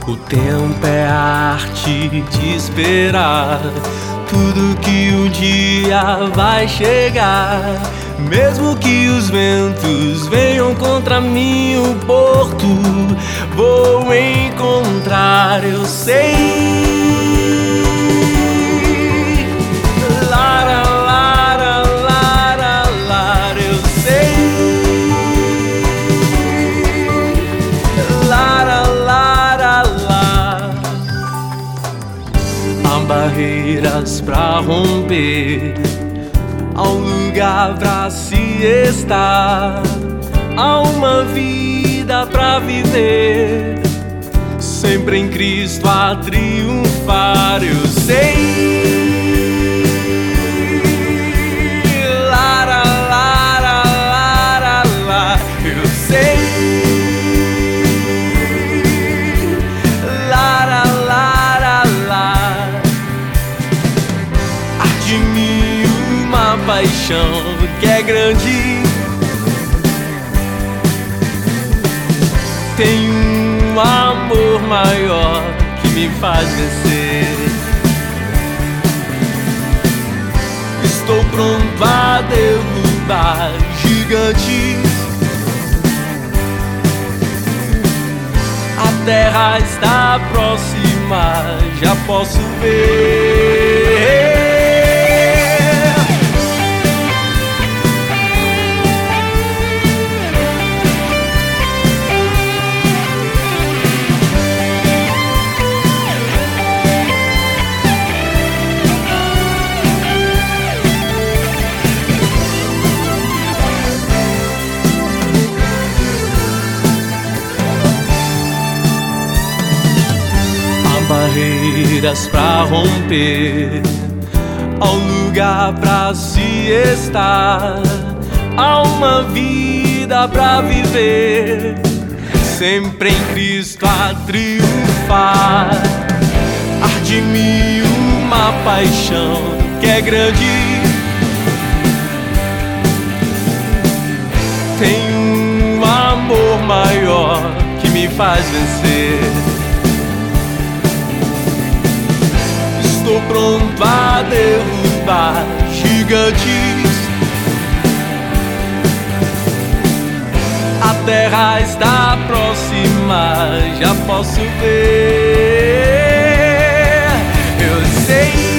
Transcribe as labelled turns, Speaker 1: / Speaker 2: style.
Speaker 1: O tempo é a arte de esperar tudo que um dia vai chegar. Mesmo que os ventos venham contra mim, o porto vou encontrar, eu sei. Lara, lara, lara, lara, eu sei. Lara, lara, lara. Há barreiras pra romper, há um lugar pra se estar, há uma vida pra viver, sempre em Cristo a triunfar, eu sei. Lara, lara, lara, lara, eu sei. Lara, lara, lara. Há de mim uma paixão que é grande, tem um amor maior que me faz vencer. Estou pronto a derrubar gigantes, a terra está próxima, já posso ver. Barreiras pra romper, há um lugar pra se estar, há uma vida pra viver, sempre em Cristo a triunfar. Há de mim uma paixão que é grande, tem um amor maior que me faz vencer. Estou pronto a derrubar gigantes, a terra está próxima, já posso ver. Eu sei.